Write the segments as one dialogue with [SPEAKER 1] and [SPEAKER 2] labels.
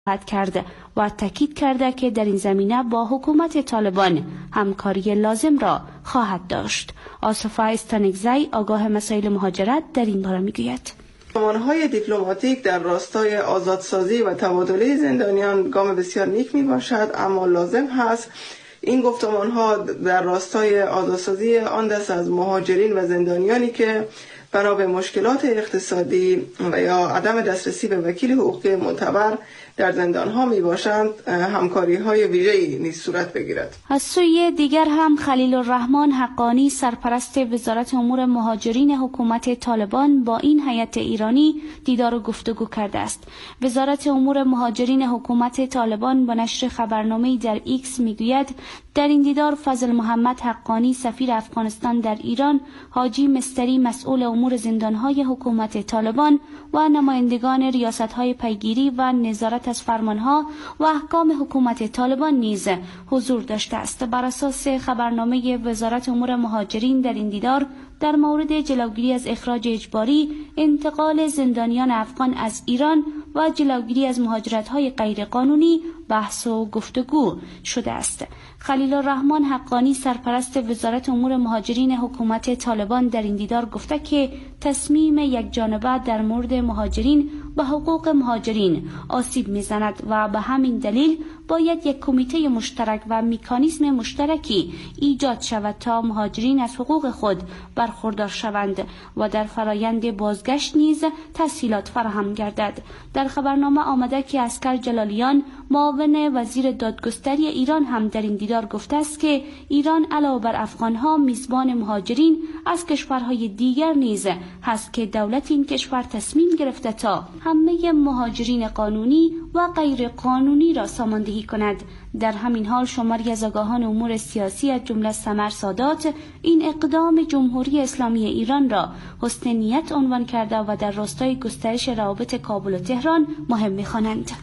[SPEAKER 1] خواهد کرد و تاکید کرده که در این زمینه با حکومت طالبان همکاری لازم را خواهد داشت. آصفه استانکزی آگاه مسائل مهاجرت در این باره میگوید:
[SPEAKER 2] گفتمان‌های دیپلماتیک در راستای آزادسازی و تبادله زندانیان گام بسیار نیک می باشد، اما لازم هست این گفتمان‌ها در راستای آزادسازی آن دست از مهاجرین و زندانیانی که بنا به مشکلات اقتصادی و یا عدم دسترسی به وکیل حقوقی معتبر در زندان‌ها میباشند همکاری‌های ویژه‌ای نیز صورت بگیرد.
[SPEAKER 1] از سوی دیگر هم خلیل الرحمن حقانی سرپرست وزارت امور مهاجرین حکومت طالبان با این هیئت ایرانی دیدار و گفتگو کرده است. وزارت امور مهاجرین حکومت طالبان با نشر خبرنامه‌ای در ایکس میگوید در این دیدار فضل محمد حقانی سفیر افغانستان در ایران، حاجی مستری مسئول امور زندان‌های حکومت طالبان و نمایندگان ریاست‌های پیگیری و نظارت از فرمانها و احکام حکومت طالبان نیز حضور داشته است. بر اساس خبرنامه وزارت امور مهاجرین در این دیدار در مورد جلوگیری از اخراج اجباری، انتقال زندانیان افغان از ایران و جلوگیری از مهاجرت‌های غیرقانونی بحث و گفتگو شده است. خلیل الرحمن حقانی سرپرست وزارت امور مهاجرین حکومت طالبان در این دیدار گفته که تصمیم یک جانبه در مورد مهاجرین و حقوق مهاجرین آسیب میزند و به همین دلیل باید یک کمیته مشترک و مکانیزم مشترکی ایجاد شود تا مهاجرین از حقوق خود برخوردار شوند و در فرایند بازگشت نیز تسهیلات فراهم گردد. در خبرنامه آمده که اسکر جلالیان معاون وزیر دادگستری ایران هم در این دیدار گفته است که ایران علاوه بر افغانها میزبان مهاجرین از کشورهای دیگر نیز هست که دولت این کشور تصمیم گرفته تا همه مهاجرین قانونی و غیر قانونی را ساماندهی کند. در همین حال شماری از آگاهان امور سیاسی از جمله سمر سادات این اقدام جمهوری اسلامی ایران را حسن نیت عنوان کرده و در راستای گسترش روابط کابل و تهران مهم می‌خوانند.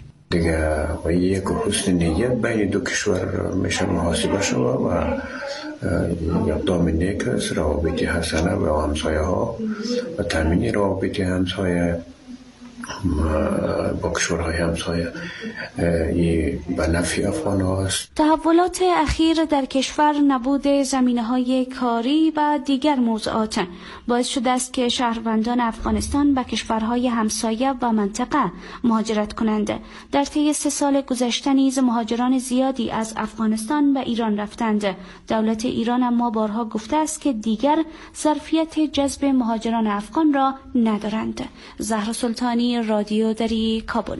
[SPEAKER 3] دیگه و یک حسن نیت بین دو کشور میشه محاسبه شود و اقدام نیک است، روابط حسنه و همسایه ها و تامین روابط همسایه با کشورهای همسایه به نفع افغان هاست.
[SPEAKER 1] تحولات اخیر در کشور نبود زمینه‌های کاری و دیگر موضوعات باعث شده است که شهروندان افغانستان به کشورهای همسایه و منطقه مهاجرت کنند. در طی 3 سال گذشته نیز مهاجران زیادی از افغانستان به ایران رفتند. دولت ایران اما بارها گفته است که دیگر ظرفیت جذب مهاجران افغان را ندارند. زهرا سلطانی، رادیو دری، کابل.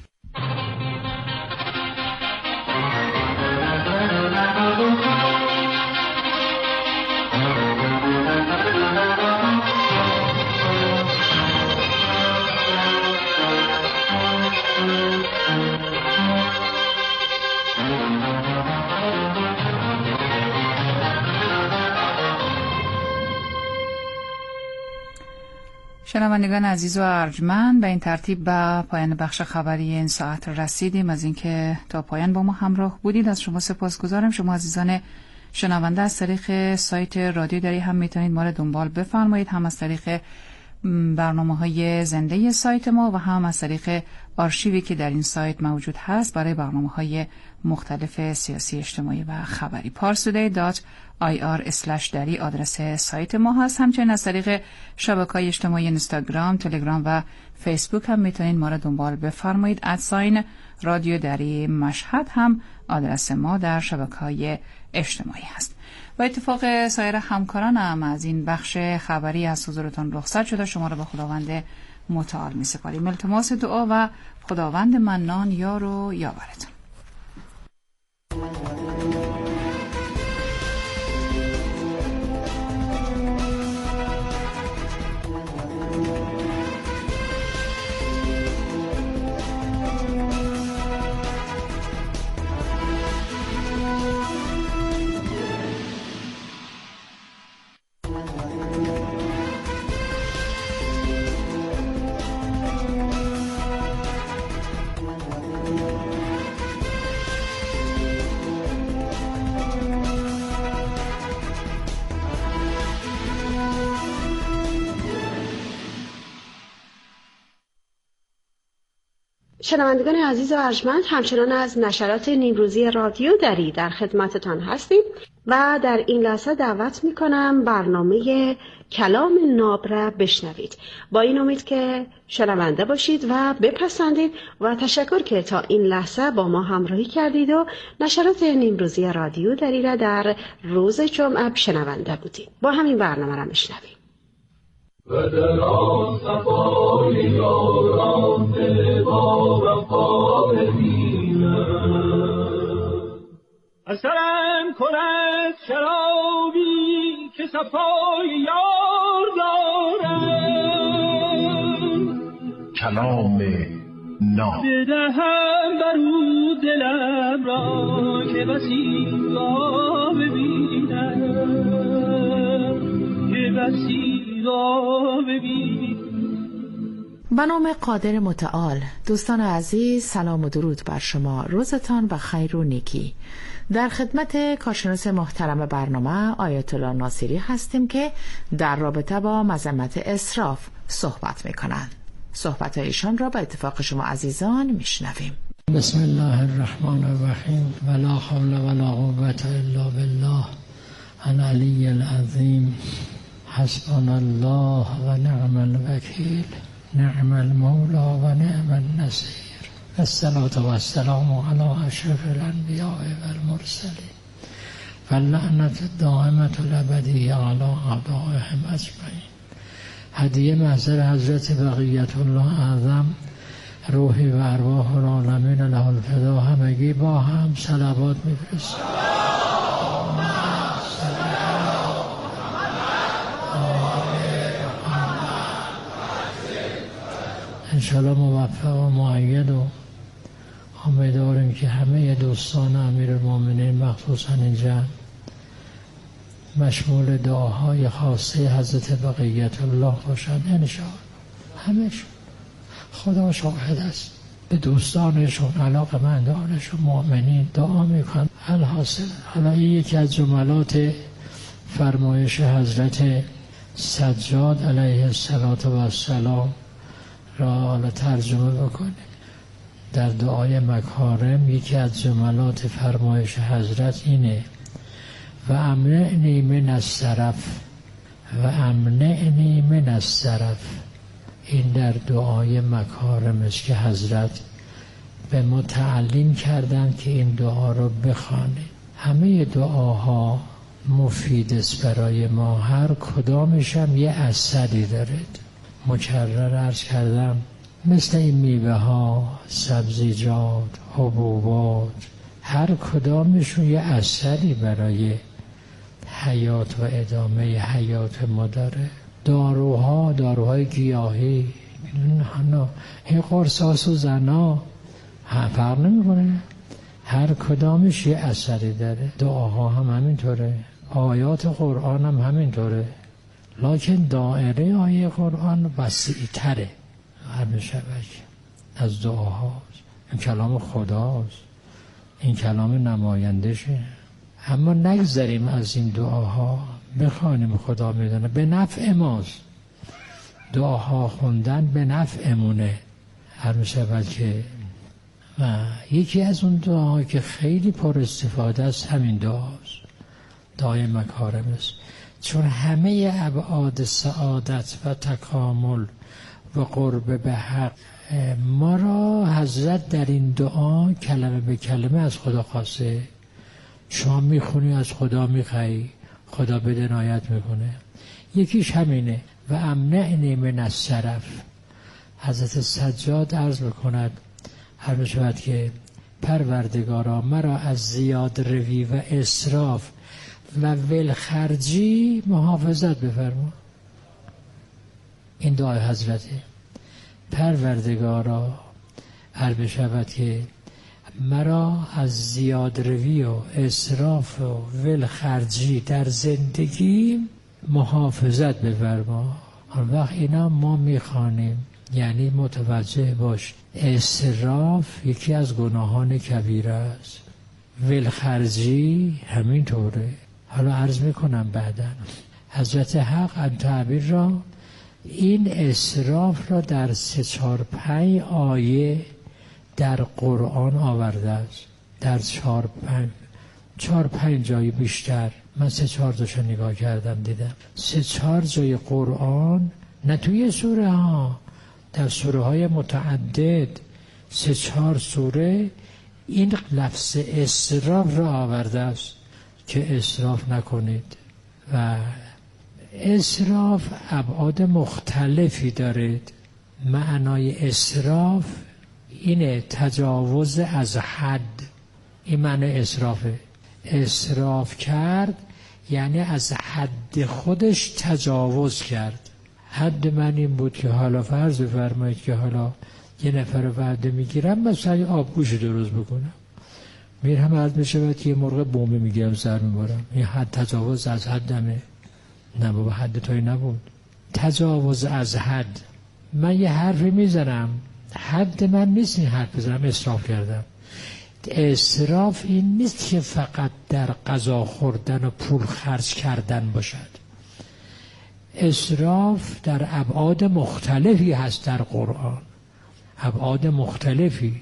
[SPEAKER 4] شنوندگان عزیز و ارجمند، به این ترتیب به پایان بخش خبری این ساعت رسیدیم. از اینکه تا پایان با ما همراه بودید از شما سپاسگزارم. شما عزیزان شنونده از طریق سایت رادیو دری هم میتونید ما را دنبال بفرمایید، هم از طریق برنامه‌های زنده سایت ما و هم از طریق آرشیوی که در این سایت موجود هست برای برنامه‌های مختلف سیاسی، اجتماعی و خبری. parstoday.ir/dari آدرس سایت ما هست. همچنین از طریق شبکه‌های اجتماعی اینستاگرام، تلگرام و فیسبوک هم میتونید ما را دنبال بفرمایید. @رادیو دری مشهد هم آدرس ما در شبکه‌های اجتماعی هست. با اتفاق سایر همکارانم از این بخش خبری از حضورتان رخصت شده. شما را به خداوند متعال می سپاریم. التماس دعا و خداوند منان یار و یاورتان.
[SPEAKER 5] شنوندگان عزیز و ارجمند، همچنان از نشرات نیمروزی رادیو دری در خدمتتان هستیم و در این لحظه دعوت میکنم برنامه کلام ناب را بشنوید. با این امید که شنونده باشید و بپسندید و تشکر که تا این لحظه با ما همراهی کردید و نشرات نیمروزی رادیو دری را در روز جمعه شنونده بودید. با همین برنامه را بشنوید.
[SPEAKER 6] و در آن صفای یاران دل با وفا ببینم، اثرم کند شرابی که صفای یار دارم.
[SPEAKER 7] کلام ناب
[SPEAKER 6] بدهم برو دلم را که بسی را ببینم، که بسی
[SPEAKER 8] به نام قادر متعال. دوستان عزیز، سلام و درود بر شما، روزتان و خیر و نیکی. در خدمت کارشناس محترم برنامه آیت الله ناصری هستیم که در رابطه با مذمت اسراف صحبت میکنند. صحبت ایشان را به اتفاق شما عزیزان میشنویم.
[SPEAKER 9] بسم الله الرحمن الرحیم و لا حول و لا قوة الا بالله العلی العظیم. حسبنا الله و نعم الوکیل، نعم المولا و نعم النصیر. الصلاة و السلام علی اشرف الانبیاء و المرسلین و اللعنة الدائمة الابدیة علی اعدائهم اجمعین. هدیه محضر حضرت بقیت الله اعظم، روحی و ارواح العالمین له الفدا، همگی با هم صلوات میفرستیم. انشاءالله موفق و مؤید و امیدواریم که همه دوستان امیرالمومنین مخصوصا اینجا مشمول دعاهای خاصه حضرت بقیت الله باشند. انشاءالله همه‌شون خدا شاهد است، به دوستانشون، علاقه‌مندانشون، مؤمنین دعا میکنن. الحاصل حالا یکی از جملات فرمایش حضرت سجاد علیه السلام را حالا ترجمه بکنیم. در دعای مکارم یکی از جملات فرمایش حضرت اینه: و امنعنی من السرف، و امنعنی من السرف. این در دعای مکارم است که حضرت به ما تعلیم کردن که این دعا رو بخوانیم. همه دعاها مفید است برای ما، هر کدامش هم یه اثری داره. مکرر عرض کردم مثل این میوه ها، سبزیجات، حبوبات، هر کدامشون یه اثری برای حیات و ادامه حیات ما داره. داروهای گیاهی، این قرصاس و زنا فرق نمیکنه، هر کدامش یه اثری داره. دعاها هم همینطوره، آیات قرآن هم همینطوره، لکن دایره آیه قرآن وسیع‌تره. همیشه از دعاهاست. این کلام خداست، این کلام نمایندشه. اما نگذاریم از این دعاها، بخوانیم. خدا میدونه به نفع ماست. دعاها خوندن به نفعمونه. همیشه که و یکی از اون دعاها که خیلی پر استفاده است همین دعاست، دعای مکارم است. چون همه ابعاد سعادت و تکامل و قرب به حق ما را حضرت در این دعا کلمه به کلمه از خدا خواسته. شما میخونی از خدا میخوایی، خدا به عنایت میکنه. یکیش همینه: و امنعنی من السرف. حضرت سجاد عرض میکند، هر بشود که پروردگارا مرا از زیاد روی و اسراف و ولخرجی محافظت بفرما. این دعای حضرته. پروردگارا هر بشود که مرا از زیاد روی و اسراف و ولخرجی در زندگی محافظت بفرما. آن وقت اینا ما میخوانیم، یعنی متوجه باش اسراف یکی از گناهان کبیره است، ولخرجی همینطوره. حالا عرض میکنم بعدا. حضرت حق ان تعبیر را این اسراف را در 3-4-5 آیه در قرآن آورده است، در 4-5 جای بیشتر. من 3-4 تاشو نگاه کردم دیدم 3-4 جای قرآن، نه توی سوره ها، در سوره های متعدد 3-4 سوره این لفظ اسراف را آورده است که اسراف نکنید. و اسراف ابعاد مختلفی دارد. معنای اسراف اینه تجاوز از حد، این معنی اسرافه. اسراف کرد یعنی از حد خودش تجاوز کرد. حد من این بود که حالا فرض بفرمایید که حالا یه نفر وعده میگیرم مثلا آبگوش درست بکنم، میرم عرض میشود که یه مرغ بومه میگیرم سر میبارم، این حد تجاوز از حدمه. نه بابا حد توی نبود، تجاوز از حد. من یه حرفی میزنم حد من نیست این حرف بزنم، اسراف کردم. اسراف این نیست که فقط در غذا خوردن و پول خرج کردن باشد. اسراف در ابعاد مختلفی هست در قرآن، ابعاد مختلفی.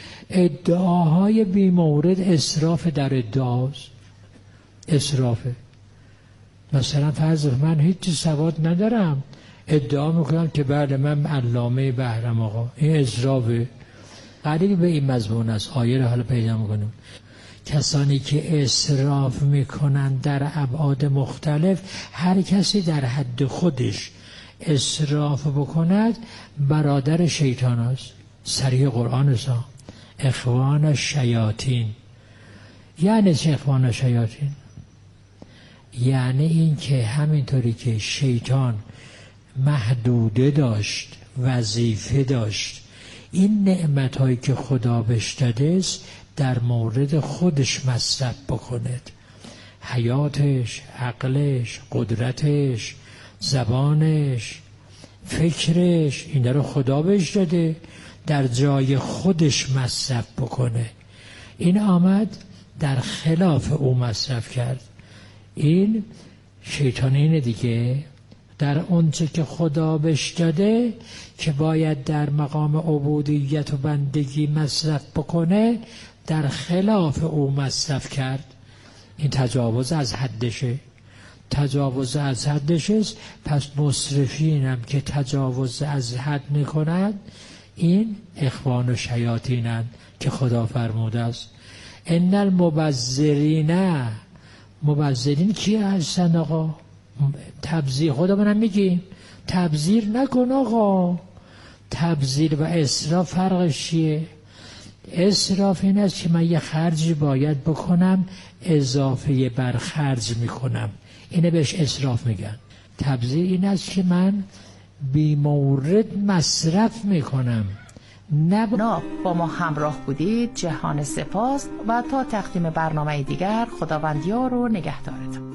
[SPEAKER 9] ادعاهای بیمورد اسراف در ادعاست، اسرافه. مثلا فرض من هیچ سواد ندارم، ادعا میکنم که بله من علامه بهرام آقا، این اسرافه. قریب به این مضمون است. آیه رو حالا پیدا میکنیم. کسانی که اسراف میکنن در ابعاد مختلف، هر کسی در حد خودش اسراف بکند برادر شیطان است. صریح قرآن است. اخوان شیاطین. یعنی چه اخوان شیاطین؟ یعنی این که همینطوری که شیطان محدوده داشت، وظیفه داشت، این نعمت‌هایی که خدا بهش داده است در مورد خودش مصرف بکند. حیاتش، عقلش، قدرتش، زبانش، فکرش، این رو خدا بهش داده، در جای خودش مصرف بکنه. این آمد در خلاف او مصرف کرد. این شیطانینه دیگه. در اونچه که خدا بهش داده که باید در مقام عبودیت و بندگی مصرف بکنه، در خلاف او مصرف کرد. این تجاوز از حدشه. تجاوز از حدشه. پس مصرفینم که تجاوز از حد میکنند این اخوان و شیاطینند که خدا فرموده است. ان المبذرین. مبذرین کیه هستن آقا؟ تبذیر. خدا منم میگیم تبذیر نکن آقا. تبذیر و اسراف فرقش چیه؟ اسراف این است که من یه خرجی باید بکنم اضافه بر خرج میکنم، اینه بهش اسراف میگن. تبذیر این است که من بی مورد مصرف میکنم.
[SPEAKER 8] با ما همراه بودید. جهان سپاس و تا تقدیم برنامه دیگر خداوندیار و نگهدارتون.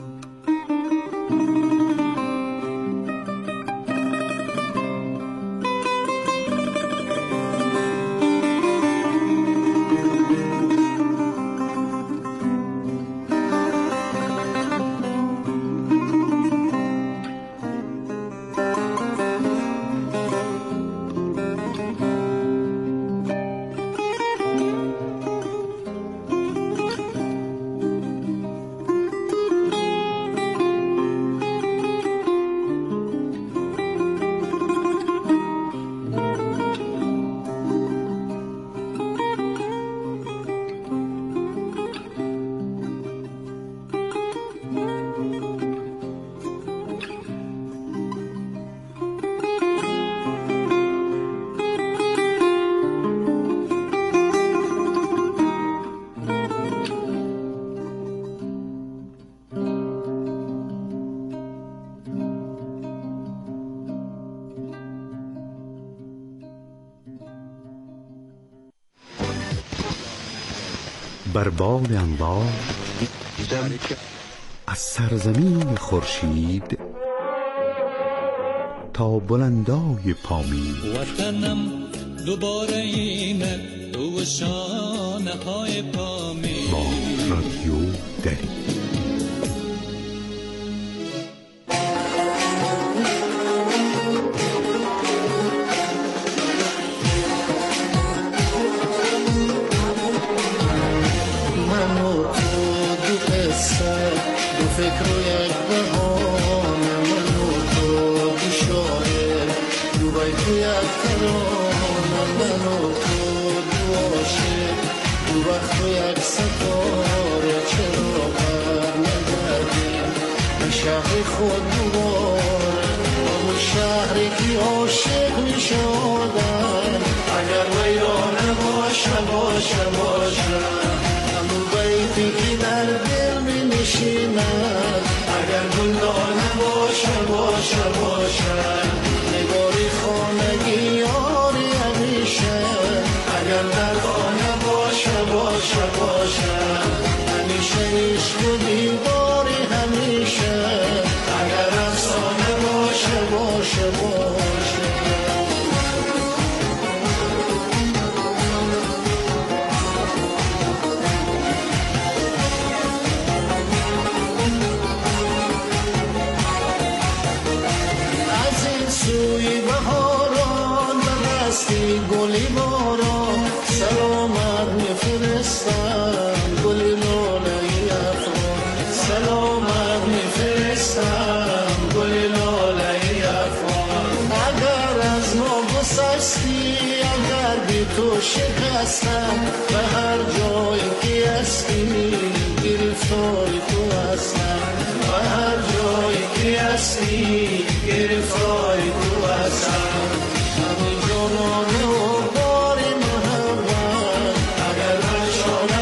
[SPEAKER 10] بر باد انوار از سرزمین خورشید تا بلندای پامین،
[SPEAKER 6] وطنم دوباره اینه تو شانه های پامین.
[SPEAKER 10] با رادیو دری.
[SPEAKER 11] تو یک ستاره چرا بر نگردیم به شهر خود دوباره، اون شهری که عاشق می شدن اگر ویرانه باشه همون بیتی که در دل می نشیند اگر گلدانه باشه نگاری خانگی یاری همیشه اگر در خانه باشه همیشه عشق و دیداری همیشه اگر افسانه باشه سوی بهاران و دستی گلی باران سلامت میفرستم گلی لاله افغان، سلامت میفرستم گلی لاله افغان. اگر از ما گسستی اگر بی تو شکستم به هر جایی که هستی گرفتاری تو هستم، به هر جایی که هستی گرفتاری تو هستم. همین جانانه و باری محبت اگر بچانه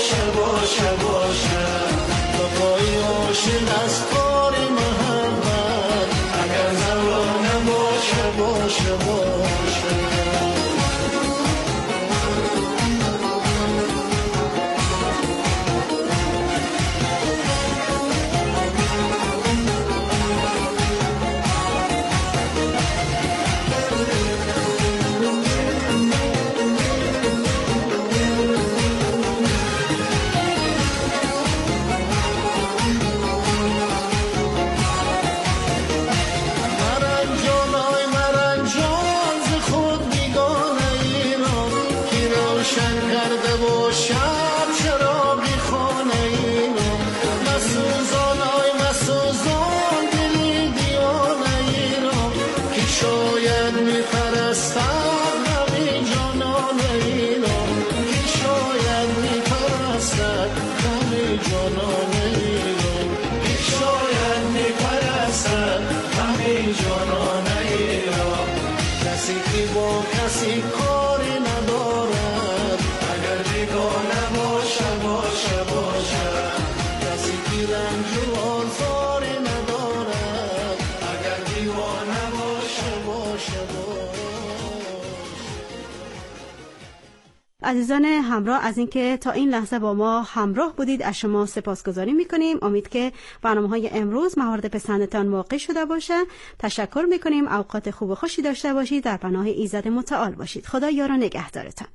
[SPEAKER 11] باشه تا پای عاشق از کاری محبت اگر زمانه باشه
[SPEAKER 5] عزیزان همراه از اینکه تا این لحظه با ما همراه بودید از شما سپاسگزاری میکنیم. امید که برنامه‌های امروز مورد پسندتان واقع شده باشه. تشکر میکنیم. اوقات خوب و خوشی داشته باشید. در پناه ایزد متعال باشید. خدا یار و نگهدارتان.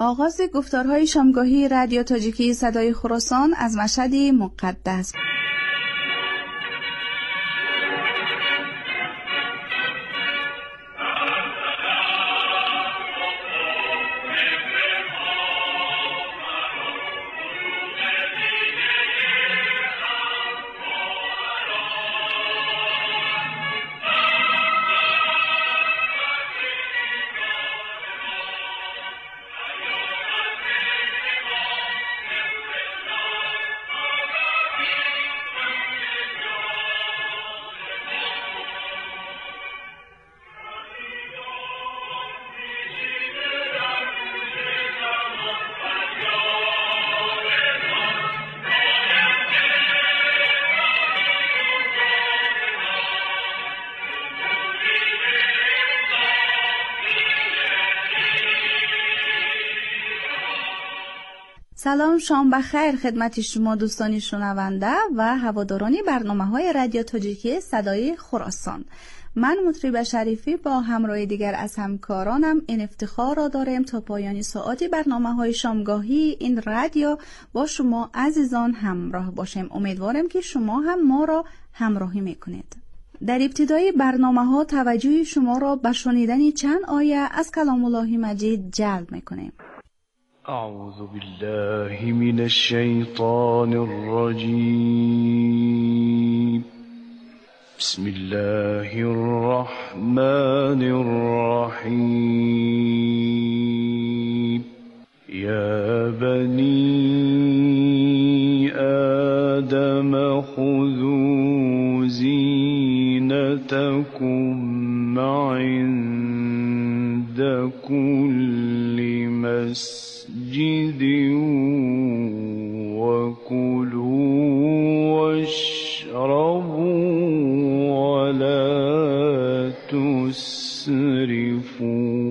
[SPEAKER 12] آغاز گفتارهای شامگاهی رادیو تاجیکی صدای خراسان از مشهد مقدس. سلام، شام بخیر خدمت شما دوستان شنونده و هواداران برنامه‌های رادیو تاجیکی صدای خراسان. من مطرب شریفی با همراه دیگر از همکارانم این افتخار را داریم تا پایان ساعتی برنامه‌های شامگاهی این رادیو با شما عزیزان همراه باشیم. امیدوارم که شما هم ما را همراهی میکنید. در ابتدای برنامه‌ها توجه شما را به شنیدن چند آیه از کلام الله مجید جلب میکنیم.
[SPEAKER 13] أعوذ بالله من الشيطان الرجيم. بسم الله الرحمن الرحيم. يا بني آدم خذوا زينتكم عند كل مسجد وكلوا واشربوا ولا تسرفوا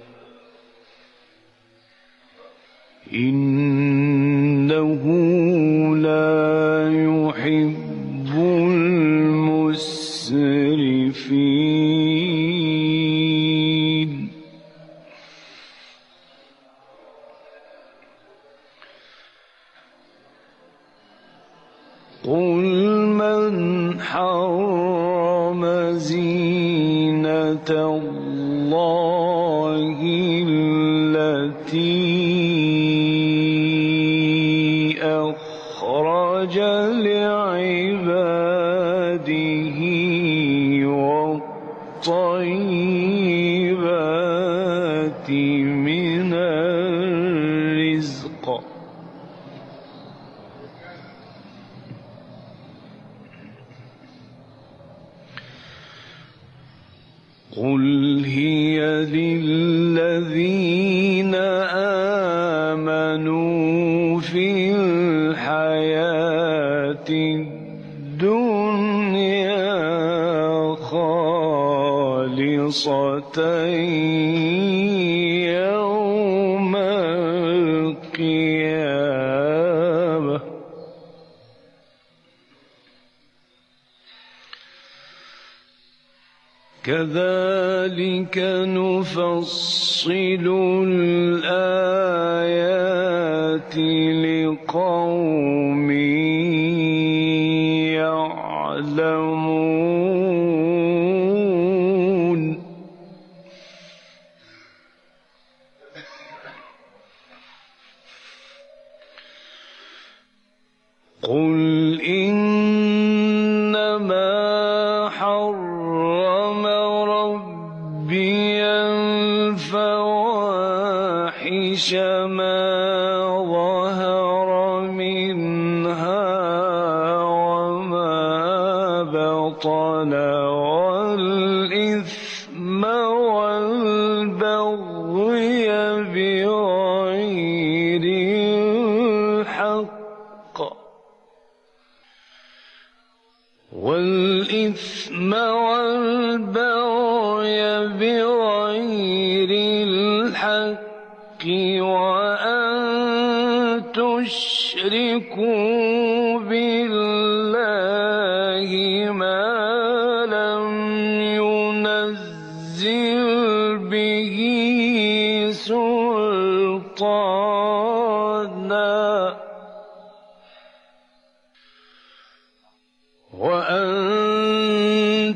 [SPEAKER 13] إنه لا يحب المسرفين. قل من حرم زينة الله التي أخرج لعباده والطيبات من الرزق قل هي للذين آمنوا في الحياة الدنيا خالصة يوم القيامة. كذلك نفصل الآيات لقوم يعلمون. قل إنما حرم ربي الفواحش ما ظهر منها وما بطن والإثم والبغي بغير الحق والإثم والبغي بغير الحق وأن تشركوا بالله ما لم ينزل به سلطان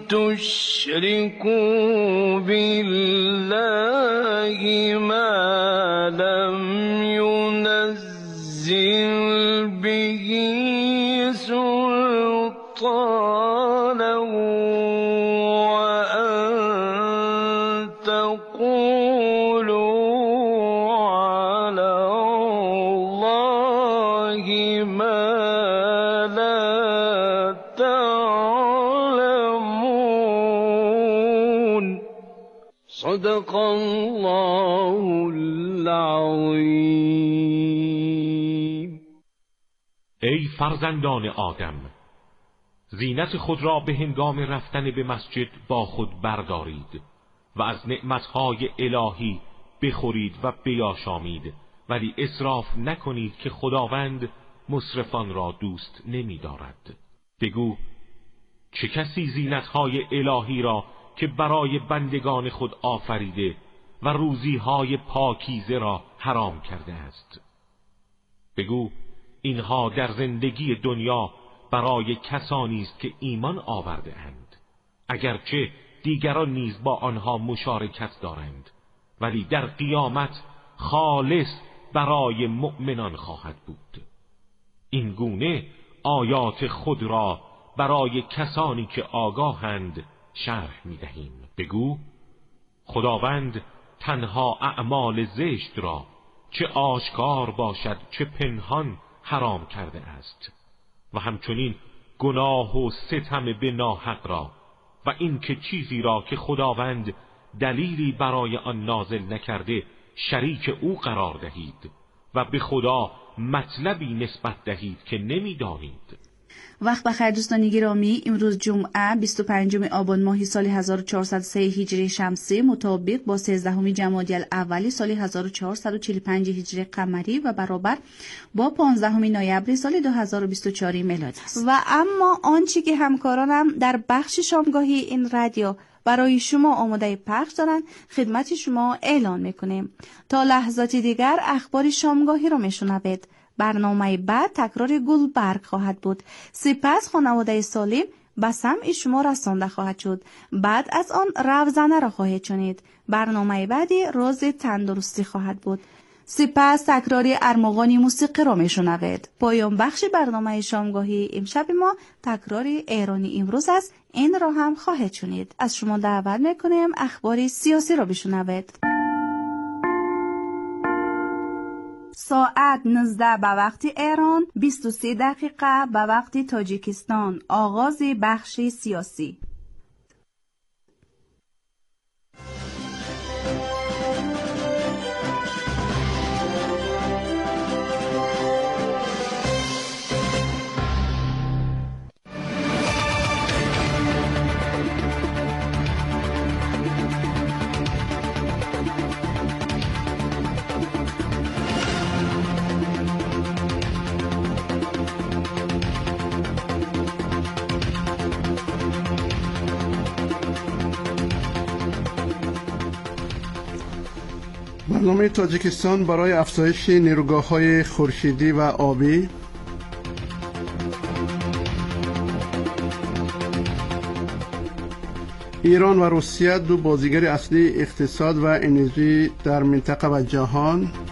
[SPEAKER 13] تشركوا بالله ما لم ينزل به سلطانا وأن تقولوا على الله ما لا تعلمون. صدق الله العظیم.
[SPEAKER 14] ای فرزندان آدم، زینت خود را به هنگام رفتن به مسجد با خود بردارید و از نعمتهای الهی بخورید و بیاشامید، ولی اسراف نکنید که خداوند مسرفان را دوست نمی دارد. بگو چه کسی زینتهای الهی را که برای بندگان خود آفریده و روزیهای پاکیزه را حرام کرده است؟ بگو اینها در زندگی دنیا برای کسانی است که ایمان آورده اند، اگرچه دیگران نیز با آنها مشارکت دارند، ولی در قیامت خالص برای مؤمنان خواهد بود. این گونه آیات خود را برای کسانی که آگاهند شرح می دهیم. بگو خداوند تنها اعمال زشت را چه آشکار باشد چه پنهان حرام کرده است و همچنین گناه و ستم به ناحق را و این که چیزی را که خداوند دلیلی برای آن نازل نکرده شریک او قرار دهید و به خدا مطلبی نسبت دهید که نمی‌دانید.
[SPEAKER 12] وقت بخیر دوستان گرامی، امروز جمعه 25 آبان ماه سال 1403 هجری شمسی مطابق با 13 جمادی الاول سال 1445 هجری قمری و برابر با 15 نوامبر سال 2024 میلادی است. و اما آنچه که همکارانم در بخش شامگاهی این رادیو برای شما آماده پخش دارند خدمت شما اعلان میکنیم. تا لحظاتی دیگر اخبار شامگاهی را میشنوید. برنامه بعد تکرار گلبرگ خواهد بود. سپس خانواده سالم به سمع شما رسانده خواهد شد. بعد از آن روزنه را خواهید شنید. برنامه بعدی راز تندرستی خواهد بود. سپس تکرار ارمغان موسیقی را میشنوید. پایان بخش برنامه شامگاهی امشب ما تکرار ایرانی امروز است. این را هم خواهید شنید. از شما دعوت میکنیم اخبار سیاسی را بشنوید. ساعت 19 به وقت ایران، 23 دقیقه به وقت تاجیکستان. آغاز بخش سیاسی.
[SPEAKER 15] برنامه تاجیکستان برای افزایش نیروگاه‌های خورشیدی و آبی، ایران و روسیه دو بازیگر اصلی اقتصاد و انرژی در منطقه و جهان،